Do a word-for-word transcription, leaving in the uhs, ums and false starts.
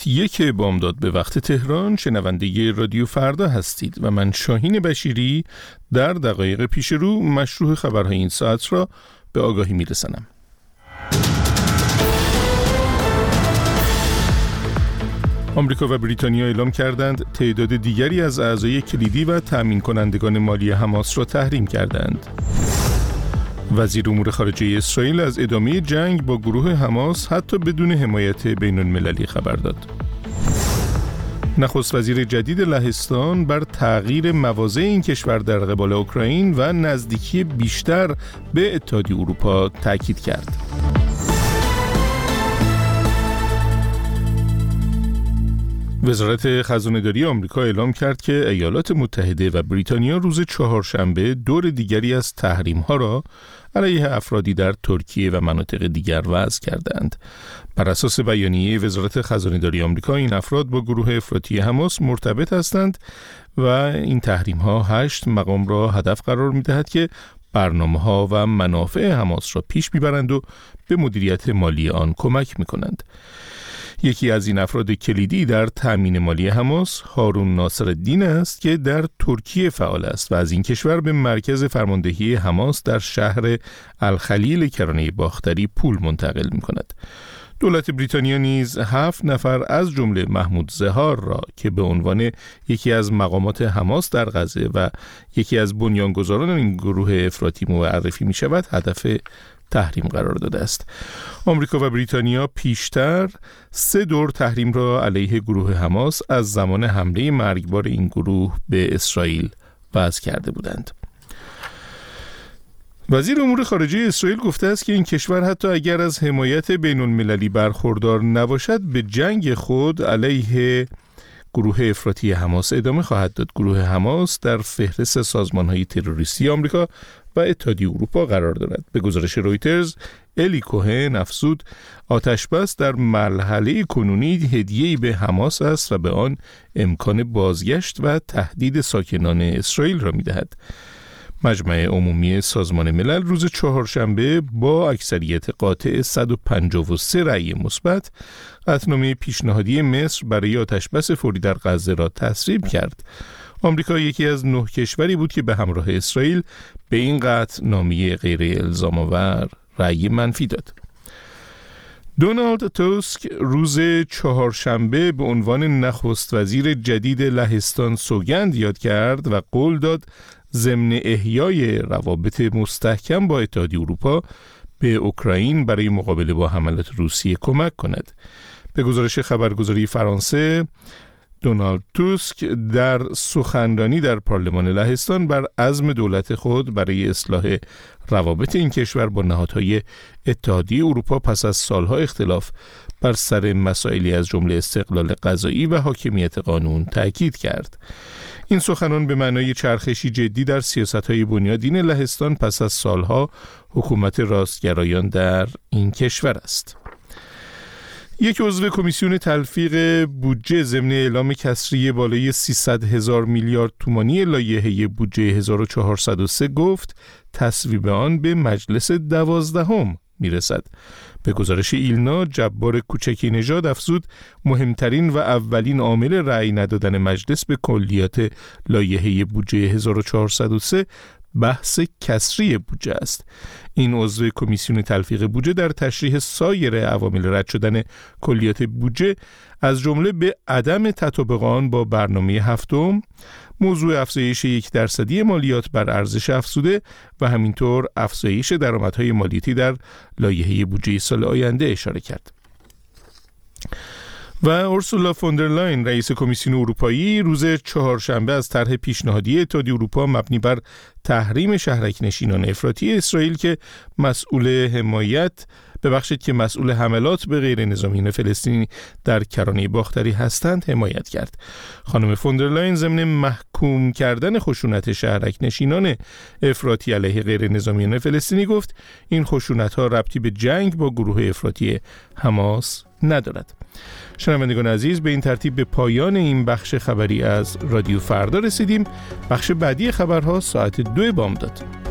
یک بامداد به وقت تهران، شنونده رادیو فردا هستید و من شاهین بشیری در دقایق پیش رو مشروع خبرهای این ساعت را به آگاهی میرسانم. آمریکا و بریتانیا اعلام کردند تعداد دیگری از اعضای کلیدی و تأمین کنندگان مالی حماس را تحریم کردند. وزیر امور خارجه اسرائیل از ادامه جنگ با گروه حماس حتی بدون حمایت بین المللی خبر داد. نخست وزیر جدید لهستان بر تغییر مواضع این کشور در قبال اوکراین و نزدیکی بیشتر به اتحادیه اروپا تاکید کرد. وزارت خزانه‌داری آمریکا اعلام کرد که ایالات متحده و بریتانیا روز چهارشنبه دور دیگری از تحریم‌ها را علیه افرادی در ترکیه و مناطق دیگر وضع کردند. بر اساس بیانیه وزارت خزانه‌داری آمریکا، این افراد با گروه افراطی حماس مرتبط هستند و این تحریم‌ها هشت مقام را هدف قرار می‌دهد که برنامه‌ها و منافع حماس را پیش می‌برند و به مدیریت مالی آن کمک می‌کنند. یکی از این افراد کلیدی در تأمین مالی حماس هارون ناصرالدین است که در ترکیه فعال است و از این کشور به مرکز فرماندهی حماس در شهر الخلیل کرانه باختری پول منتقل می‌کند. دولت بریتانیا نیز هفت نفر از جمله محمود زهار را که به عنوان یکی از مقامات حماس در غزه و یکی از بنیانگذاران این گروه افراطی معرفی می شود هدف تحریم قرار داده است. آمریکا و بریتانیا پیشتر سه دور تحریم را علیه گروه حماس از زمان حمله مرگبار این گروه به اسرائیل وضع کرده بودند. وزیر امور خارجه اسرائیل گفته است که این کشور حتی اگر از حمایت بین المللی برخوردار نباشد به جنگ خود علیه گروه افراطی حماس ادامه خواهد داد. گروه حماس در فهرست سازمان‌های تروریستی آمریکا و اتحادیه اروپا قرار دارد. به گزارش رویترز، الی کوهن افزود آتشبس در مرحله کنونی هدیه‌ای به حماس است و به آن امکان بازگشت و تهدید ساکنان اسرائیل را می‌دهد. مجمع عمومی سازمان ملل روز چهارشنبه با اکثریت قاطع صد و پنجاه و سه رأی مثبت قطعنامه پیشنهادی مصر برای آتشبس فوری در غزه را تصویب کرد. آمریکا یکی از نه کشوری بود که به همراه اسرائیل به این قطعنامه غیر الزام آور رأی منفی داد. دونالد توسک روز چهارشنبه به عنوان نخست وزیر جدید لهستان سوگند یاد کرد و قول داد ضمن احیای روابط مستحکم با اتحادیه اروپا به اوکراین برای مقابله با حملات روسیه کمک کند. به گزارش خبرگزاری فرانسه، دونالد توسک در سخنرانی در پارلمان لهستان بر عزم دولت خود برای اصلاح روابط این کشور با نهادهای اتحادیه اروپا پس از سالها اختلاف بر سر مسائلی از جمله استقلال قضایی و حاکمیت قانون تأکید کرد. این سخنان به معنای چرخشی جدی در سیاست‌های بنیادین لهستان پس از سالها حکومت راستگرایان در این کشور است. یک عضو کمیسیون تلفیق بودجه ضمن اعلام کسری بالای سیصد هزار میلیارد تومانی لایحه بودجه هزار و چهارصد و سه گفت تصویب آن به مجلس دوازدهم میرسد. به گزارش ایلنا، جبار کوچکی نژاد افزود مهمترین و اولین عامل رأی ندادن مجلس به کلیات لایحه بودجه هزار و چهارصد و سه بحث کسری بودجه است. این عضو کمیسیون تلفیق بودجه در تشریح سایر عوامل رد شدن کلیات بودجه از جمله به عدم تطابق آن با برنامه هفتم، موضوع افزایش یک درصدی مالیات بر ارزش افزوده و همینطور افزایش درآمدهای مالیاتی در لایحه بودجه سال آینده اشاره کرد. و اورسولا فوندرلاین رئیس کمیسیون اروپایی روز چهارشنبه از طرح پیشنهادی اتحادیه اروپا مبنی بر تحریم شهرک نشینان افراطی اسرائیل که مسئول حمایت ببخشید که مسئول حملات به غیر نظامیان فلسطینی در کرانه باختری هستند حمایت کرد. خانم فوندرلاین ضمن محکوم کردن خشونت شهرک نشینان افراطی علیه غیر نظامیان فلسطینی گفت این خشونت‌ها ربطی به جنگ با گروه افراطی حماس ندارد. شنوندگان عزیز، به این ترتیب به پایان این بخش خبری از رادیو فردا رسیدیم. بخش بعدی خبرها ساعت دو بامداد.